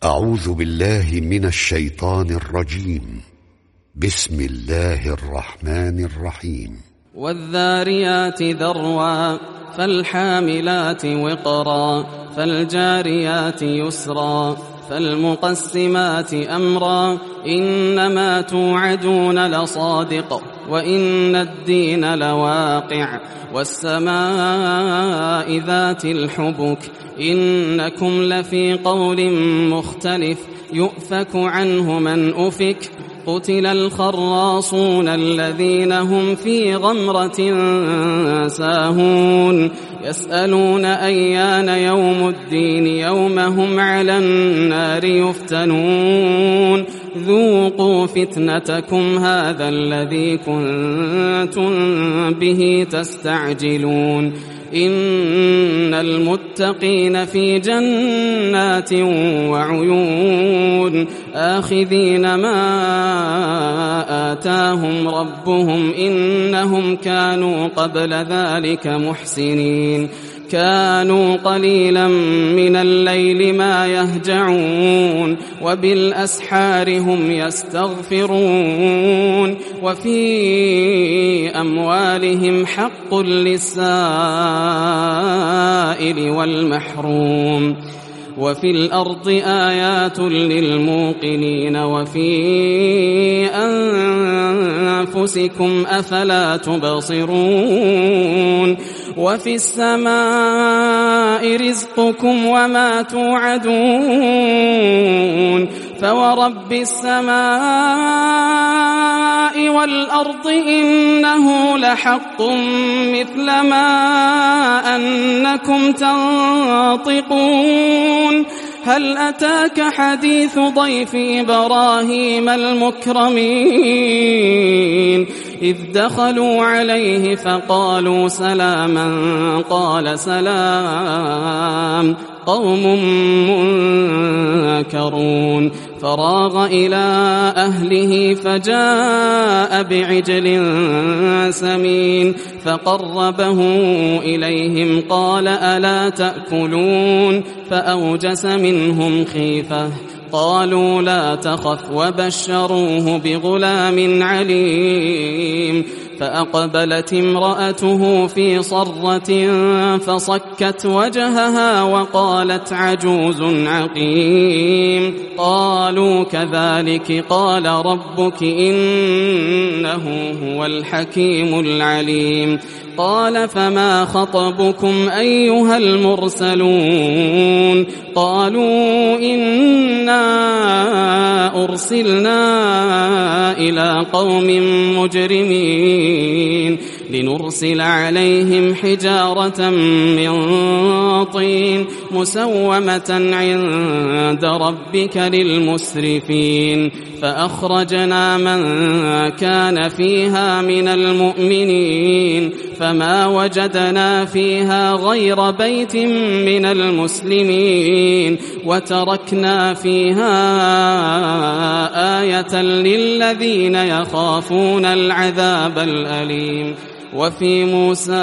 أعوذ بالله من الشيطان الرجيم. بسم الله الرحمن الرحيم. والذاريات ذروا فالحاملات وقرا فالجاريات يسرا فالمقسمات أمرا إنما توعدون لصادق وإن الدين لواقع والسماء ذات الحبك إنكم لفي قول مختلف يؤفك عنه من أفك قتل الخراصون الذين هم في غمرة ساهون يسألون أيان يوم الدين يوم هم على النار يفتنون ذوقوا فتنتكم هذا الذي كنتم به تستعجلون إن المتقين في جنات وعيون آخذين ما آتاهم ربهم إنهم كانوا قبل ذلك محسنين كانوا قليلا من الليل ما يهجعون وبالأسحار هم يستغفرون وفي أموالهم حق للسائل والمحروم وفي الأرض آيات للموقنين وفي أنفسكم أفلا تبصرون وفي السماء رزقكم وما توعدون فورب السماء والأرض إنه لحق مثل ما أنكم تنطقون هل أتاك حديث ضيف إبراهيم المكرمين إذ دخلوا عليه فقالوا سلاما قال سلام قوم منكرون فراغ إلى أهله فجاء بعجل سمين فقربه إليهم قال ألا تأكلون فأوجس منهم خيفة قالوا لا تخف وبشروه بغلام عليم فأقبلت امرأته في صرة فصكت وجهها وقالت عجوز عقيم قالوا كذلك قال ربك إنه هو الحكيم العليم قال فما خطبكم أيها المرسلون قالوا إنا أرسلنا إلى قوم مجرمين لنرسل عليهم حجارة من طين مسومة عند ربك للمسرفين فأخرجنا من كان فيها من المؤمنين فما وجدنا فيها غير بيت من المسلمين وتركنا فيها آية للذين يخافون العذاب الأليم وفي موسى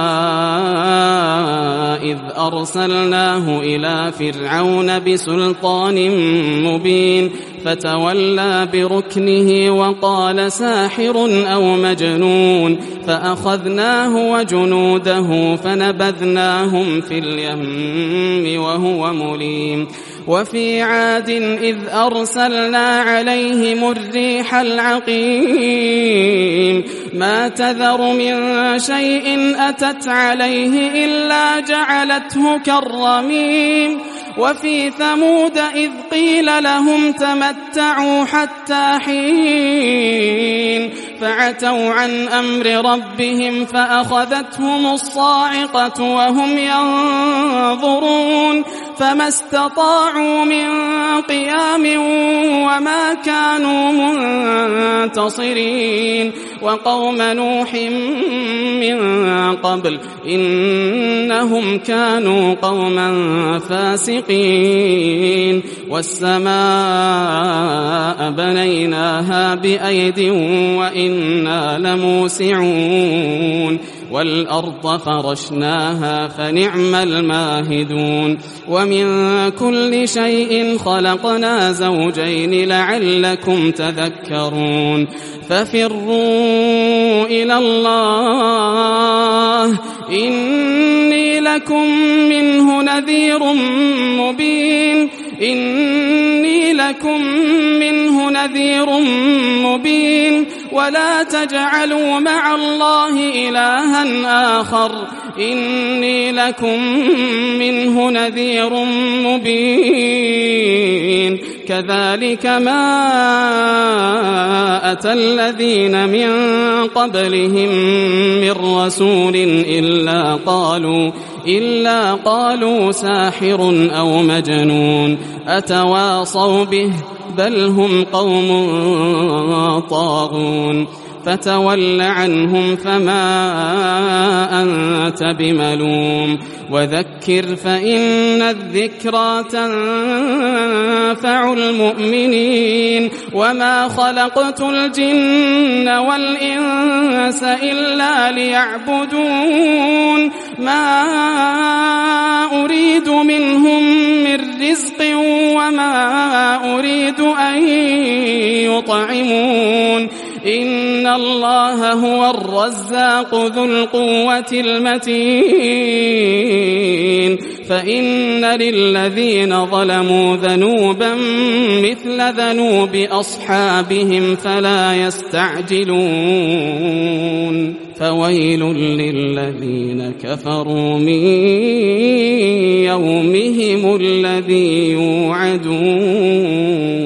إذ أرسلناه إلى فرعون بسلطان مبين فتولى بركنه وقال ساحر أو مجنون فأخذناه وجنوده فنبذناهم في اليم وهو مليم وفي عاد إذ أرسلنا عليهم الريح العقيم ما تذر من شيء أتت عليه إلا جعلته كالرميم وفي ثمود إذ قيل لهم تمتعوا حتى حين فعتوا عن أمر ربهم فأخذتهم الصاعقة وهم ينظرون فما استطاعوا من قيام وما كانوا منتصرين وقوم نوح من قبل إنهم كانوا قوما فاسقين والسماء بنيناها بأيد وإنا لموسعون والأرض فرشناها فنعم الماهدون ومن كل شيء خلقنا زوجين لعلكم تذكرون ففروا إلى الله إني لكم منه نذير مبين ولا تجعلوا مع الله إلها آخر إني لكم منه نذير مبين كذلك ما أتى الذين من قبلهم من رسول إلا قالوا ساحر أو مجنون أتواصوا به بل هم قوم طاغون فتول عنهم فما أنت بملوم وذكر فإن الذكرى تنفع المؤمنين وما خلقت الجن والإنس إلا ليعبدون ما أريد منهم من رزق وما أريد أن يطعمون إن الله هو الرزاق ذو القوة المتين فإن للذين ظلموا ذنوبا مثل ذنوب أصحابهم فلا يستعجلون فويل للذين كفروا من يومهم الذي يوعدون